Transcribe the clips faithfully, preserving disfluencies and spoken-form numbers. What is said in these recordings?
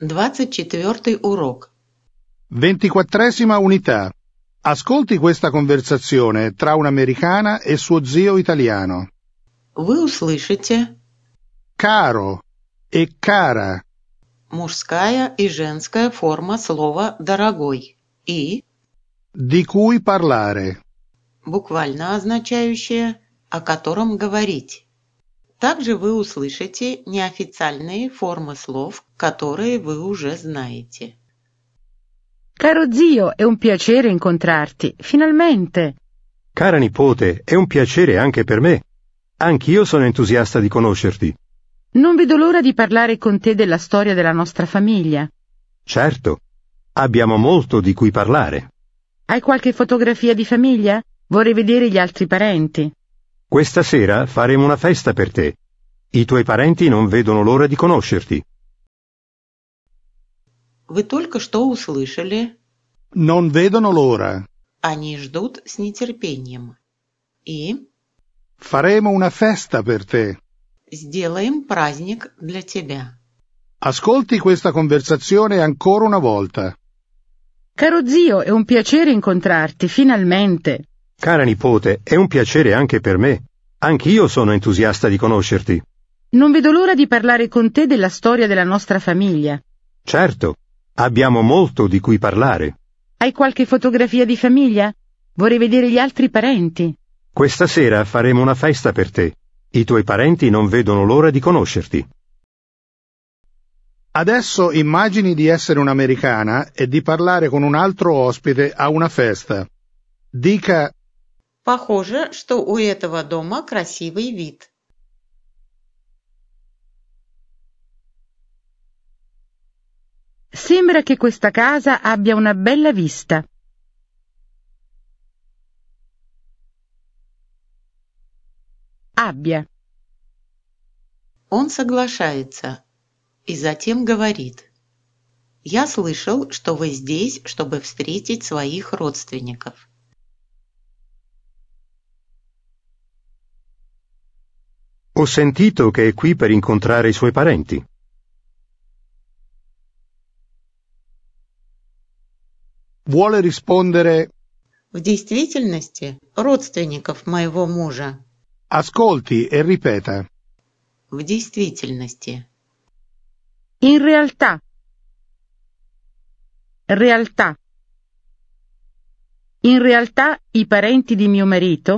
Двадцать четвертый урок. Ventiquattresima unità. Ascolti questa conversazione tra un'americana e suo zio italiano. Вы услышите Caro e cara. мужская и женская форма слова «дорогой» и Di cui parlare. буквально означающее «о котором говорить». Также вы услышите неофициальные формы слов, которые вы уже знаете. Caro zio, è un piacere incontrarti, finalmente. Cara nipote, è un piacere anche per me. Anch'io sono entusiasta di conoscerti. Non vedo l'ora di parlare con te della storia della nostra famiglia. Certo, abbiamo molto di cui parlare. Hai qualche fotografia di famiglia? Vorrei vedere gli altri parenti. Questa sera faremo una festa per te. I tuoi parenti non vedono l'ora di conoscerti. Вы только что услышали Non vedono l'ora. «Они ждут с нетерпением» и Faremo una festa per te. «Сделаем праздник для тебя». Ascolti questa conversazione ancora una volta. Caro zio, è un piacere incontrarti, finalmente. Cara nipote, è un piacere anche per me. Anch'io sono entusiasta di conoscerti. Non vedo l'ora di parlare con te della storia della nostra famiglia. Certo, abbiamo molto di cui parlare. Hai qualche fotografia di famiglia? Vorrei vedere gli altri parenti. Questa sera faremo una festa per te. I tuoi parenti non vedono l'ora di conoscerti. Adesso immagini di essere un'americana e di parlare con un altro ospite a una festa. Dica: Похоже, что у этого дома красивый вид. Sembra che questa casa abbia una bella vista. Abbia. Он соглашается и затем говорит: «Я слышал, что вы здесь, чтобы встретить своих родственников». Ho sentito che è qui per incontrare i suoi parenti. vuole rispondere: В действительности, родственников моего мужа. ascolti e ripeta. В действительности. In realtà. Realtà. In realtà i parenti di mio marito.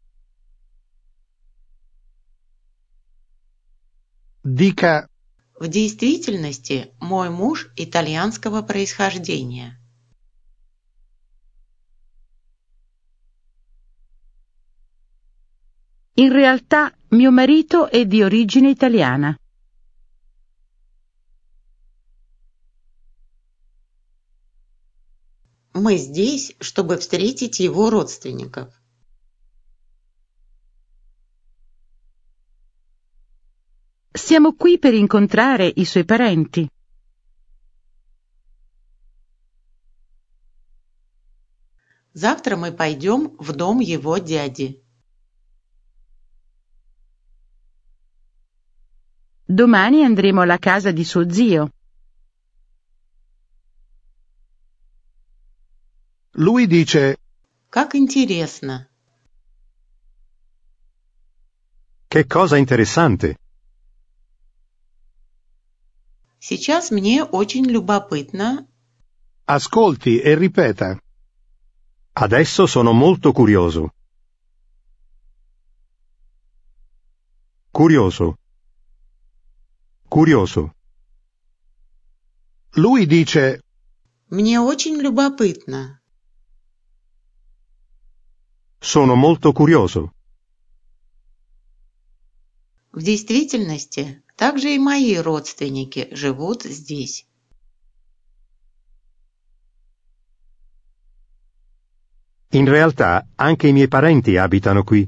Dica: В действительности, мой муж итальянского происхождения. In realtà mio marito è di origine italiana. Мы здесь, чтобы встретить его родственников. Siamo qui per incontrare i suoi parenti. Завтра мы пойдем в дом его дяди. Domani andremo alla casa di suo zio. Lui dice: Как интересно. Che cosa interessante. Сейчас мне очень любопытно. ascolti e ripeta. Adesso sono molto curioso. Curioso. Curioso. Lui dice: Мне очень любопытно. Sono molto curioso. В действительности, также и мои родственники живут здесь. In realtà, anche i miei parenti abitano qui.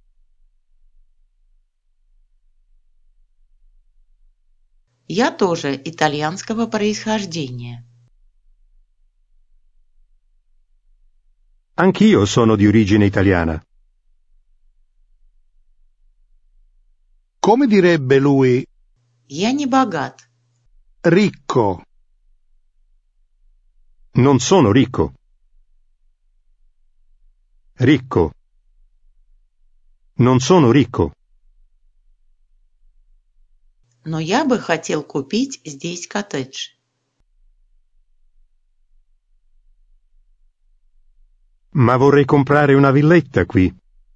Я тоже итальянского происхождения. Anch'io sono di origine italiana. Come direbbe lui? Я не богат. Ricco. Non sono ricco. Ricco. Non sono ricco. Но я бы хотел купить здесь коттедж. Ma vorrei comprare una villetta qui.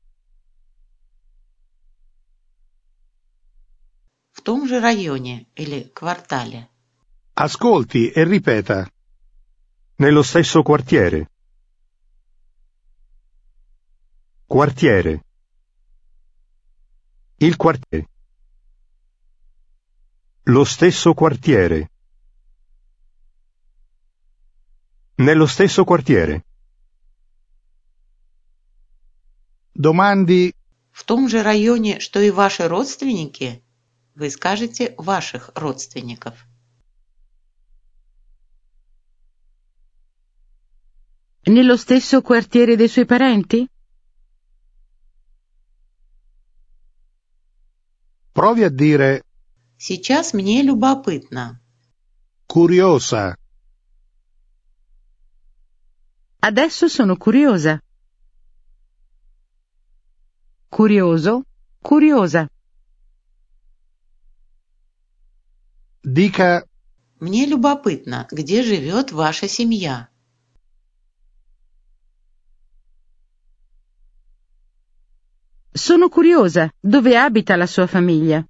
В том же районе или квартале. Ascolti e ripeta. Nello stesso quartiere. Quartiere. Il quartiere. Lo stesso quartiere. Nello stesso quartiere. Domandi В том же районе, что и ваши родственники, вы скажете ваших родственников. Nello stesso quartiere dei suoi parenti? provi a dire Сейчас мне любопытно. curiosa, Adesso sono curiosa. Curioso, curiosa. dica Мне любопытно, где живет ваша семья. Sono curiosa, dove abita la sua famiglia?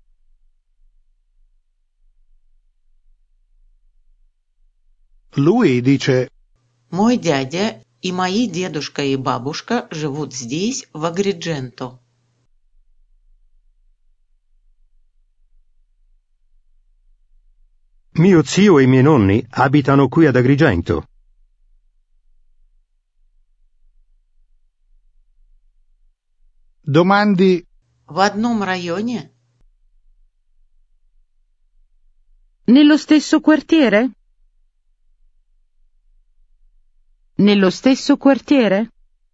lui dice Мой дядя и мои дедушка и бабушка живут здесь, в Агридженто. Mio zio e i miei nonni abitano qui ad Agrigento. domandi В одном районе? Nello stesso quartiere? Nello stesso quartiere?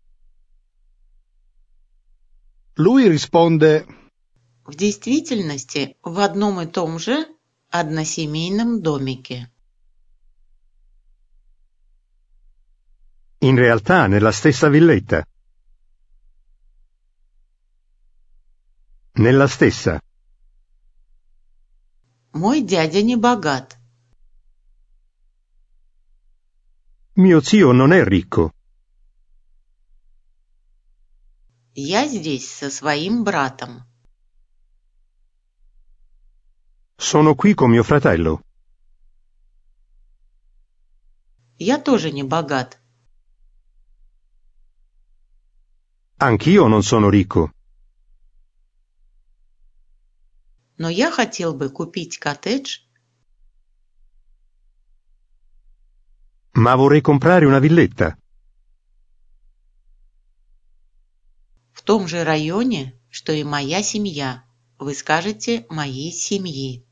lui risponde В действительности, в одном и том же односемейном домике. In realtà nella stessa villetta. Nella stessa. Мой дядя не богат. Mio zio non è ricco. Я здесь со своим братом. Sono qui con mio fratello. Я тоже не богат. Anch'io non sono ricco. Но я хотел бы купить коттедж Ma vorrei comprare una villetta. в том же районе, что и моя семья. Вы скажете «моей семьи».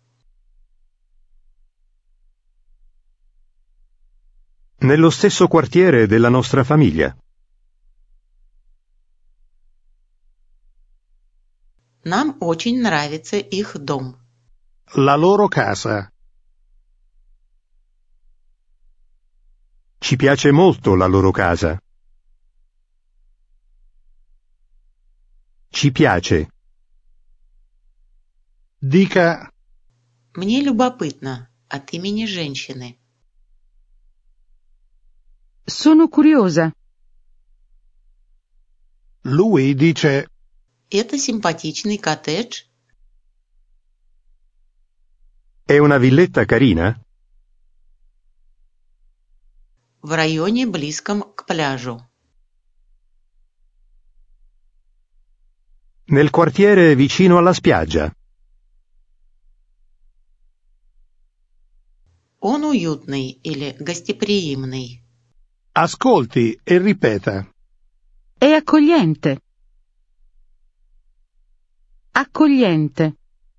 Nello stesso quartiere della nostra famiglia. Нам очень нравится их дом. la loro casa, Ci piace molto la loro casa. Ci piace. dica Мне любопытно от имени женщины. Sono curiosa. lui dice Это симпатичный коттедж. È una villetta carina? В районе близком к пляжу. Nel quartiere vicino alla spiaggia. Он уютный или гостеприимный. ascolti e ripeta. È accogliente. Accogliente.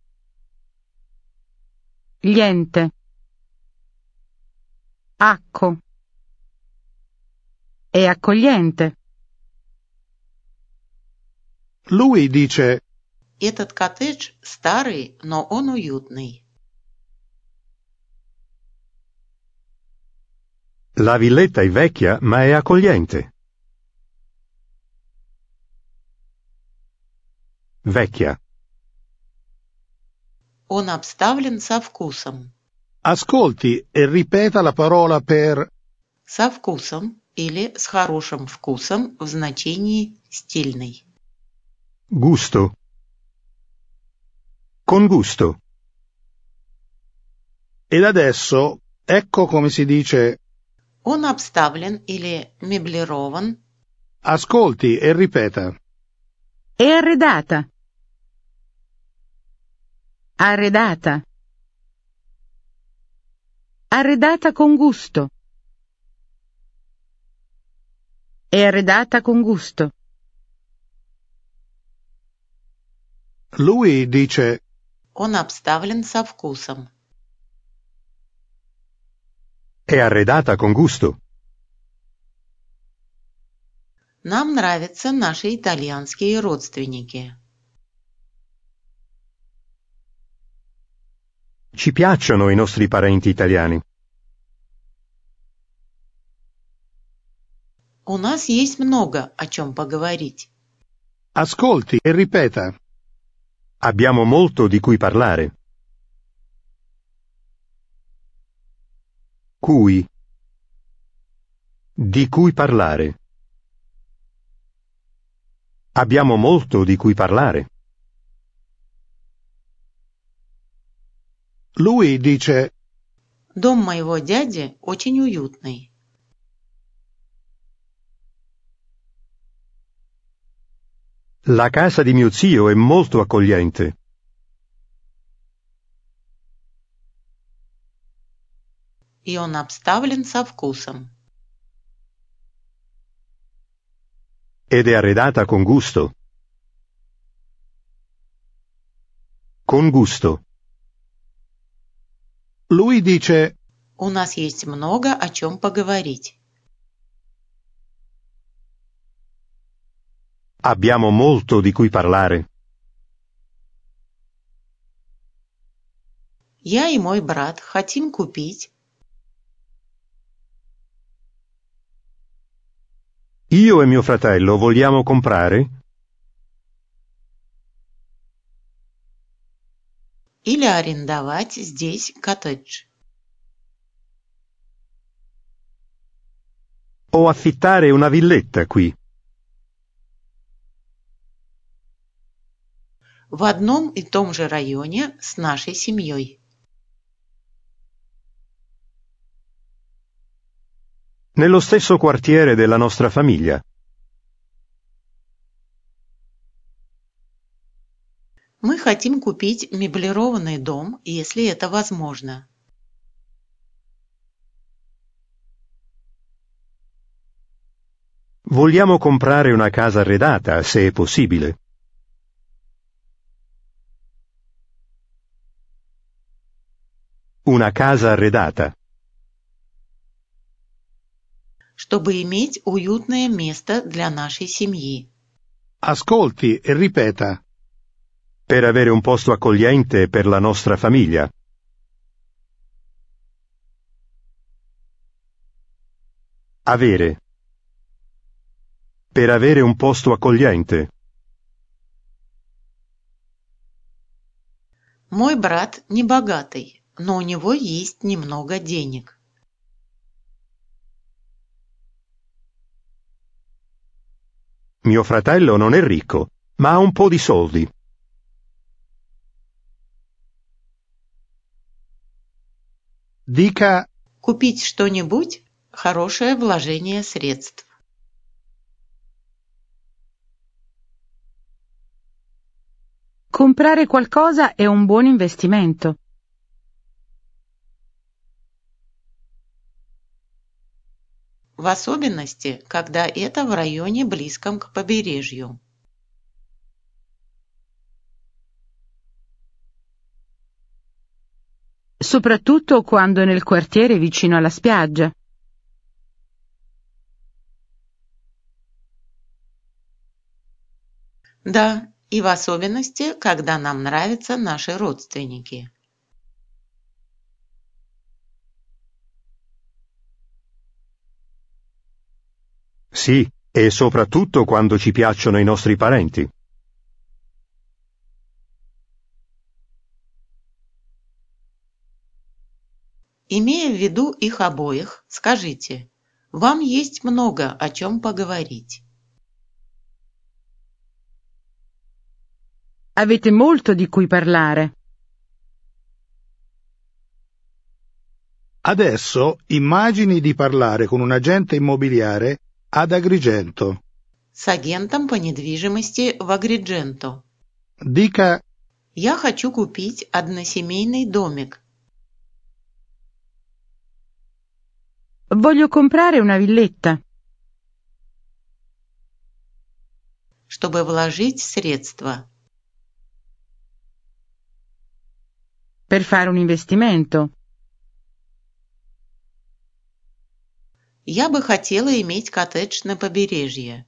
Liente. Acco. È accogliente. Lui dice Этот коттедж старый, но он уютный. La villetta è vecchia, ma è accogliente. Vecchia. Он обставлен со вкусом. Ascolti e ripeta la parola per Со вкусом или с хорошим вкусом в значении стильный. Gusto. Con gusto. ed adesso ecco come si dice Он обставлен или меблирован. ascolti e ripeta. È arredata. Arredata. Arredata con gusto. È arredata con gusto. Lui dice Он обставлен со вкусом. È arredata con gusto. Нам нравятся наши итальянские родственники. Ci piacciono i nostri parenti italiani. У нас есть много о чем поговорить. ascolti e ripeta. Abbiamo molto di cui parlare. Cui. Di cui parlare. Abbiamo molto di cui parlare. Lui dice Дом моего дяди очень уютный. La casa di mio zio è molto accogliente. И он обставлен со вкусом. Ed è arredata con gusto. Con gusto. Lui dice У нас есть много о чем поговорить. Abbiamo molto di cui parlare. Я и мой брат хотим купить. Io e mio fratello vogliamo comprare Или арендовать здесь коттедж. o affittare una villetta qui. В одном и том же районе с нашей семьей. Nello stesso quartiere della nostra famiglia. Мы хотим купить меблированный дом, если это возможно. Vogliamo comprare una casa arredata, se è possibile. Una casa arredata. Чтобы иметь уютное место для нашей семьи. ascolti e ripeta. Per avere un posto accogliente per la nostra famiglia. Avere. Per avere un posto accogliente. Мой брат не богатый, но у него есть немного денег. Mio fratello non è ricco, ma ha un po' di soldi. Dica Купить что-нибудь – хорошее вложение средств. Comprare qualcosa è un buon investimento. В особенности, когда это в районе близком к побережью. Soprattutto quando è nel quartiere vicino alla spiaggia. Да, и в особенности, когда нам нравятся наши родственники. Sì, e soprattutto quando ci piacciono i nostri parenti. Имея в виду их обоих, скажите, вам есть много о чем поговорить. Avete molto di cui parlare. Adesso immagini di parlare con un agente immobiliare ad Agrigento. С агентом по недвижимости в Агридженто. Dica: Я хочу купить односемейный домик. Voglio comprare una villetta. Чтобы вложить средства. Per fare un investimento. Я бы хотела иметь коттедж на побережье.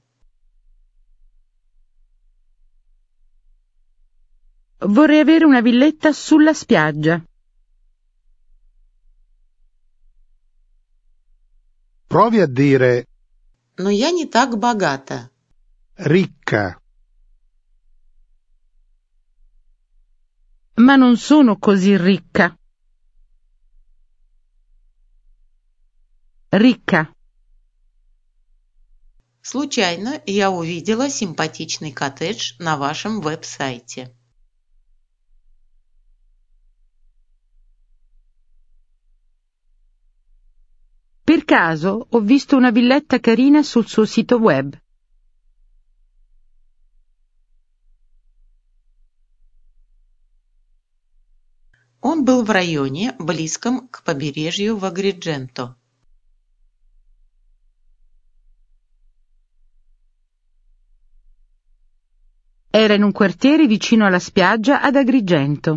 Vorrei avere una villetta sulla spiaggia. provi a dire Но я не так богата. ricca. Ma non sono così ricca. Ricca. Случайно я увидела симпатичный коттедж на вашем веб-сайте. Per caso ho visto una villetta carina sul suo sito web. Он был в районе, близком к побережью в Агридженто. Era in un quartiere vicino alla spiaggia ad Agrigento.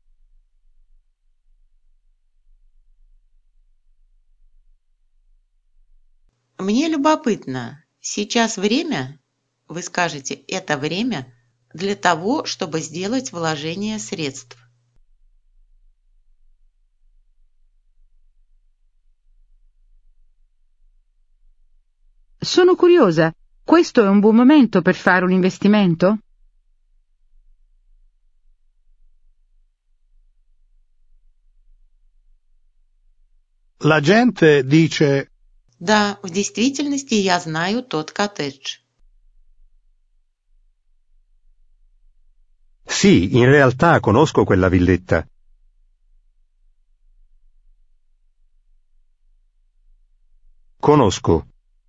Мне любопытно, сейчас время, вы скажете, это время для того, чтобы сделать вложение средств. Sono curiosa, questo è un buon momento per fare un investimento? La gente dice: Да, в действительности я знаю тот коттедж. Sì, in realtà conosco quella villetta. Conosco.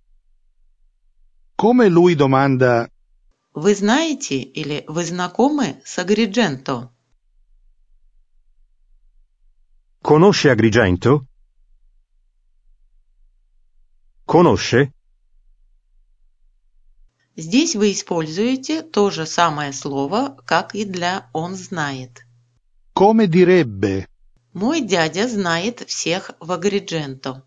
come lui domanda: Вы знаете или вы знакомы с Агридженто? Conosce Agrigento? Conosce? Здесь вы используете то же самое слово, как и для «он знает». come direbbe. Мой дядя знает всех в Агридженто.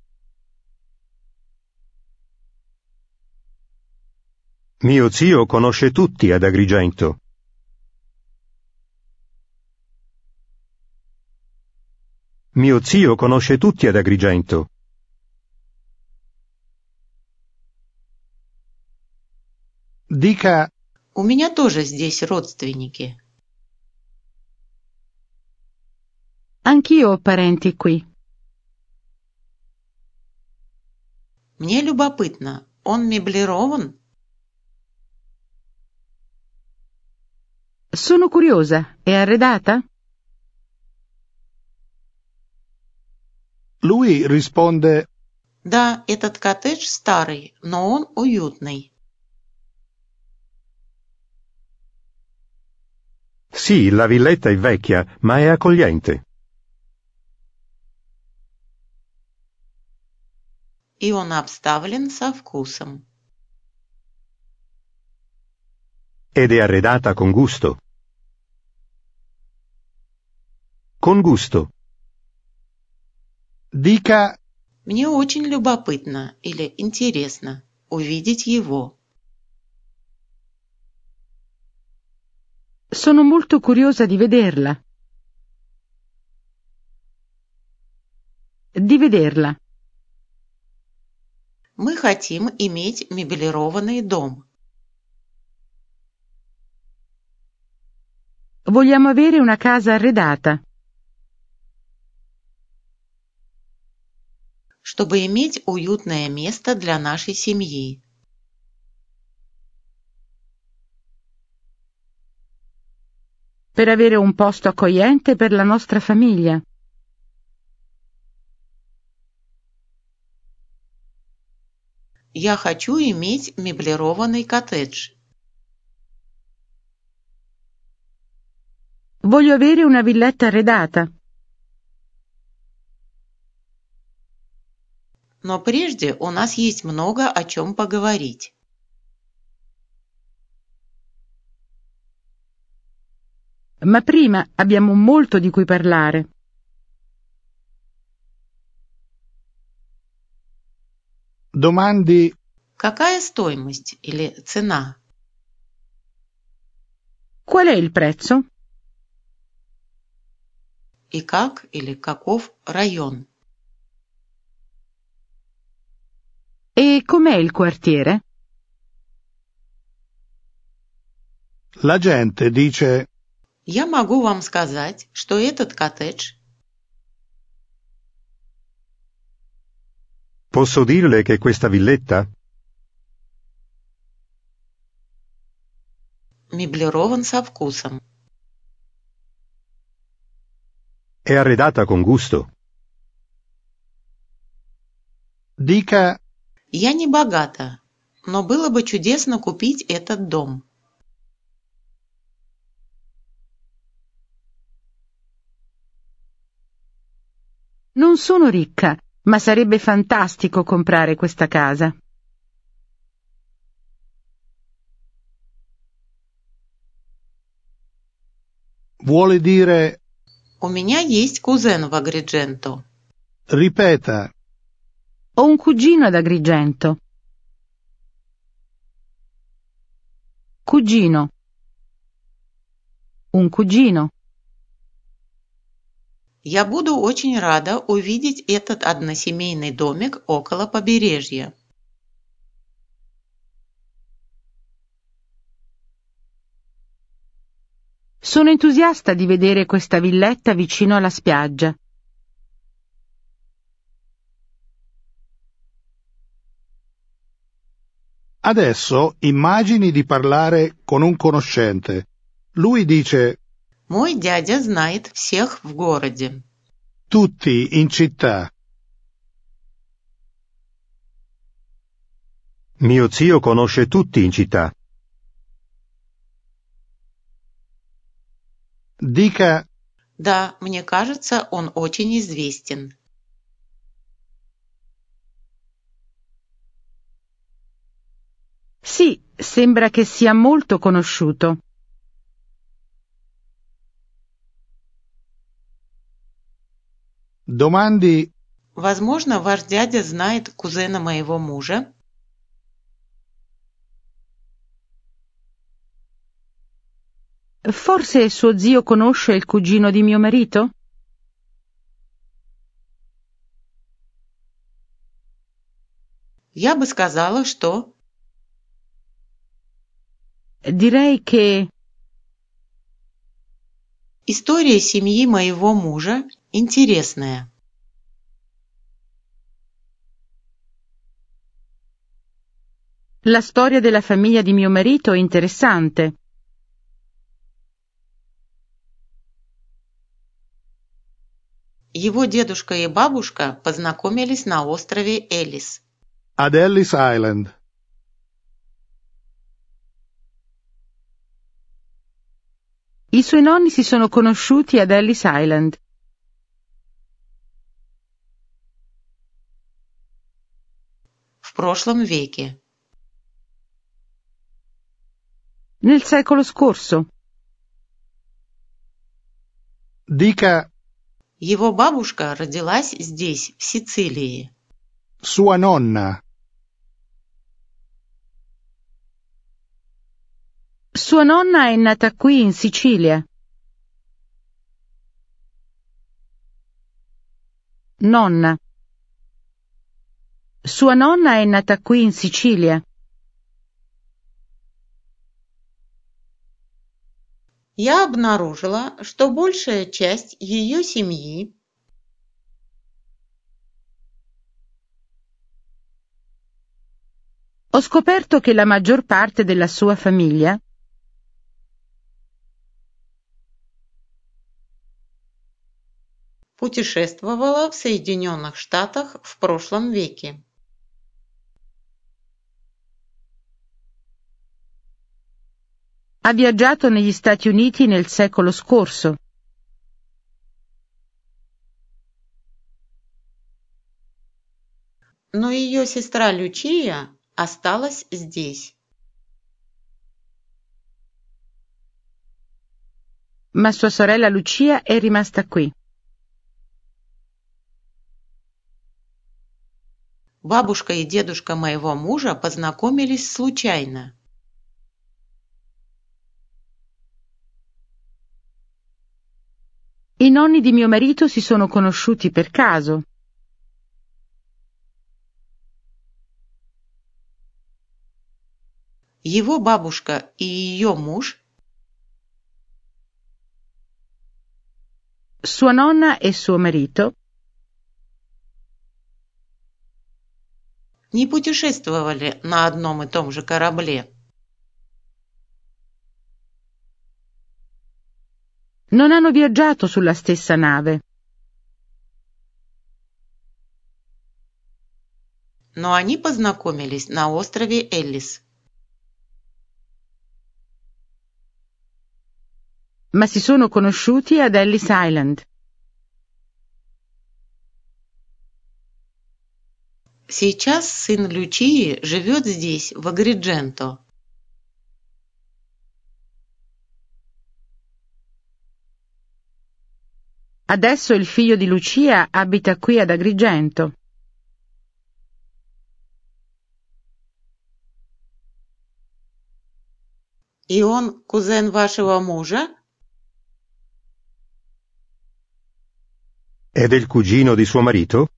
Mio zio conosce tutti ad Agrigento. Mio zio conosce tutti ad Agrigento. Dica: У меня тоже здесь родственники. Anch'io ho parenti qui. Мне любопытно, он меблирован? Sono curiosa, è arredata? lui risponde: Да, этот коттедж старый, но он уютный. Sì, la villetta è vecchia, ma è accogliente. И он обставлен со вкусом. Ed è arredata con gusto. Con gusto. Dica: Мне очень любопытно или интересно увидеть его. Sono molto curiosa di vederla. Di vederla. Мы хотим иметь меблированный дом. Vogliamo avere una casa arredata. Чтобы иметь уютное место для нашей семьи. Per avere un posto accogliente per la nostra famiglia. Я хочу иметь меблированный коттедж. Voglio avere una villetta arredata. Но прежде у нас есть много о чем поговорить. Ma prima abbiamo molto di cui parlare. Domandi Какая стоимость или цена? Qual è il prezzo? И как или каков район? E com'è il quartiere? La gente dice Я могу вам сказать, что этот коттедж Posso dirle che questa villetta меблирован со вкусом. è arredata con gusto. dica Я не богата, но было бы чудесно купить этот дом. Non sono ricca, ma sarebbe fantastico comprare questa casa. vuole dire У меня есть кузен в Агридженто. ripeta Ho un cugino ad Agrigento. Cugino. Un cugino. Я буду очень рада увидеть этот односемейный домик около побережья. Sono entusiasta di vedere questa villetta vicino alla spiaggia. adesso immagini di parlare con un conoscente. Lui dice Мой дядя знает всех в городе. tutti in città. Mio zio conosce tutti in città. Dica Да, мне кажется, он очень известен. Sì, sembra che sia molto conosciuto. domandi Возможно, ваш дядя знает кузена моего мужа. Forse suo zio conosce il cugino di mio marito? Я бы сказала, что... Direi che... История семьи моего мужа интересная. La storia della famiglia di mio marito è interessante. Его дедушка и бабушка познакомились на острове Элис. ad Ellis Island. I suoi nonni si sono conosciuti ad Ellis Island. В прошлом веке. Nel secolo scorso. Dica Его бабушка родилась здесь, в Сицилии. sua nonna. Sua nonna è nata qui in Sicilia. Nonna. Sua nonna è nata qui in Sicilia. Я обнаружила, что большая часть ее семьи Ho scoperto che la maggior parte della sua famiglia путешествовала в Соединенных Штатах в прошлом веке. ha viaggiato negli Stati Uniti nel secolo scorso. Но ее сестра Лючия осталась здесь. Ma sua sorella Lucia è rimasta qui. Бабушка и дедушка моего мужа познакомились случайно. I nonni di mio marito si sono conosciuti per caso. Его бабушка и ее муж Sua nonna e suo marito не путешествовали на одном и том же корабле. non hanno viaggiato sulla stessa nave, Но они познакомились на острове Эллис. ma si sono conosciuti ad Ellis Island. Сейчас сын Лючии живет здесь, в Агридженто. Adesso il figlio di Lucia abita qui ad Agrigento. И он кузен вашего мужа? È del cugino di suo marito?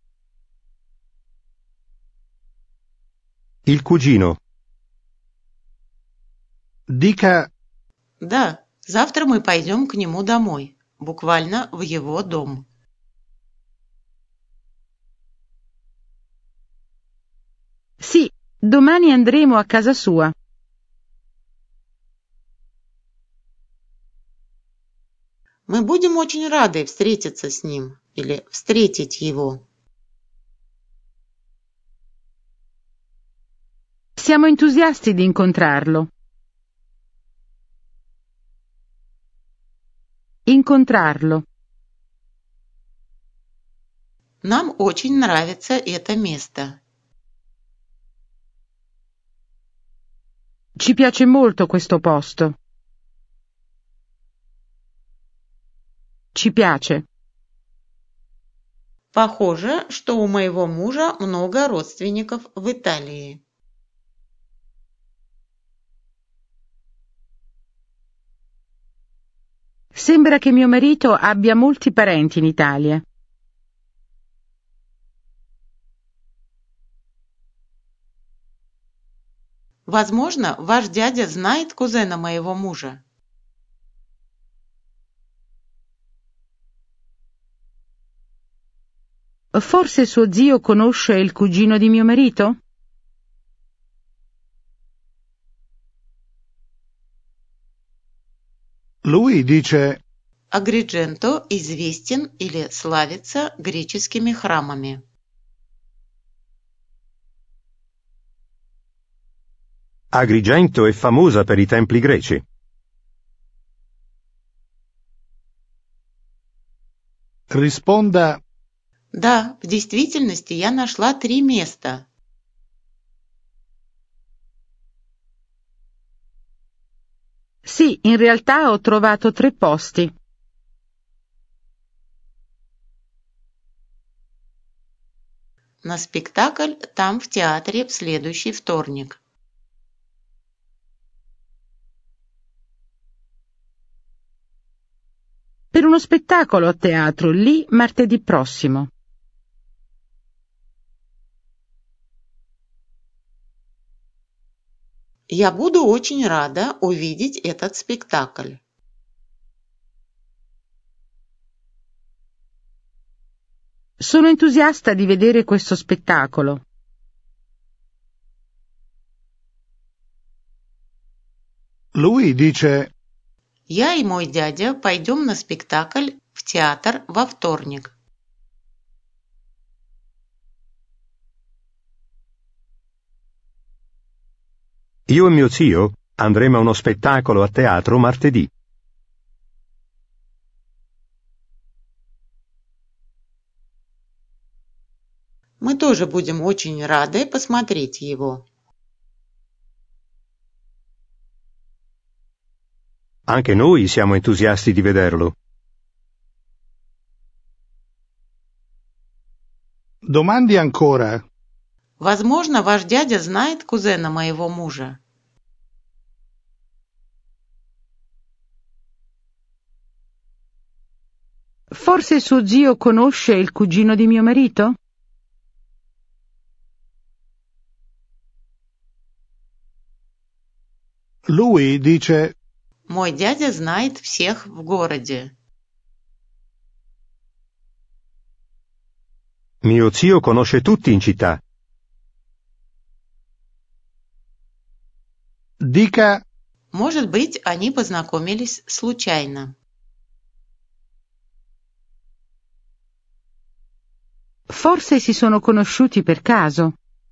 Il cugino. Dica Да, завтра мы пойдем к нему домой. Буквально в его дом. Sì, domani andremo a casa sua. Мы будем очень рады встретиться с ним или встретить его. Siamo entusiasti di incontrarlo. Incontrarlo. Нам очень нравится это место. Ci piace molto questo posto. Ci piace. Похоже, что у моего мужа много родственников в Италии. Sembra che mio marito abbia molti parenti in Italia. Возможно, ваш дядя знает кузена моего мужа. Forse suo zio conosce il cugino di mio marito? lui dice Агридженто известен или славится греческими храмами. Agrigento è famosa per i templi greci. risponda Да, в действительности я нашла три места. Sì, in realtà ho trovato tre posti. На спектакль там в театре в следующий вторник. Per uno spettacolo a teatro lì martedì prossimo. Я буду очень рада увидеть этот спектакль. Sono entusiasta di vedere questo spettacolo. Lui dice: Я и мой дядя пойдем на спектакль в театр во вторник. Io e mio zio andremo a uno spettacolo a teatro martedì. Мы тоже будем очень рады посмотреть его. Anche noi siamo entusiasti di vederlo. Domandi ancora. Возможно, ваш дядя знает кузена моего мужа. Forse suo zio conosce il cugino di mio marito? Lui dice: Мой дядя знает всех в городе. Mio zio conosce tutti in città. Dica: Может быть, они познакомились случайно. Forse si sono conosciuti per caso.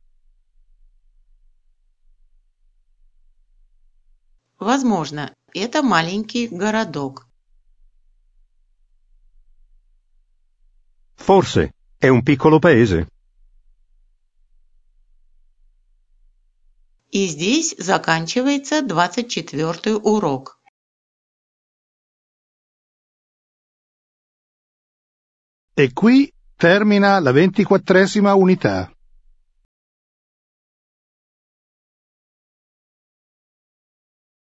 Возможно, это маленький городок. Forse è un piccolo paese. И здесь заканчивается двадцать четвёртый урок. E qui termina la ventiquattresima unità.